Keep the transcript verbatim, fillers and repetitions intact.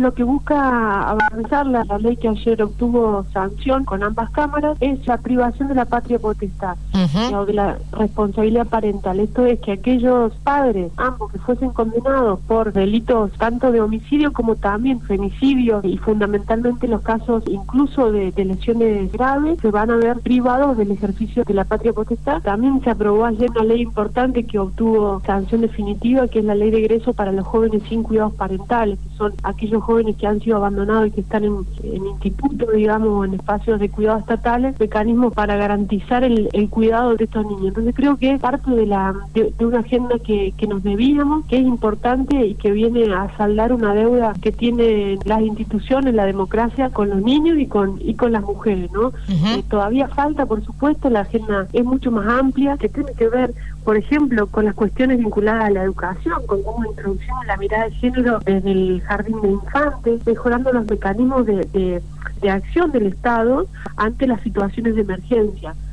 lo que busca avanzar la, la ley que ayer obtuvo sanción con ambas cámaras es la privación de la patria potestad, uh-huh. o de la responsabilidad parental. Esto es que aquellos padres, ambos que fuesen condenados por delitos tanto de homicidio como también femicidio y fundamentalmente los casos incluso de, de lesiones graves, se van a ver privados del ejercicio de la patria potestad. También se aprobó ayer una ley importante que obtuvo sanción definitiva, que es la ley de egreso para los jóvenes sin cuidados parentales, que son aquellos jóvenes que han sido abandonados y que están en, en institutos, digamos, en espacios de cuidado estatales, mecanismos para garantizar el, el cuidado de estos niños. Entonces creo que es parte de la de, de una agenda que, que nos debíamos, que es importante y que viene a saldar una deuda que tienen las instituciones, la democracia, con los niños y con y con las mujeres, ¿no? Uh-huh. Eh, todavía falta, por supuesto, la agenda es mucho más amplia, que tiene que ver, por ejemplo, con las cuestiones vinculadas a la educación, con cómo introducimos la mirada de género desde el jardín de infantes, mejorando los mecanismos de, de, de acción del Estado ante las situaciones de emergencia.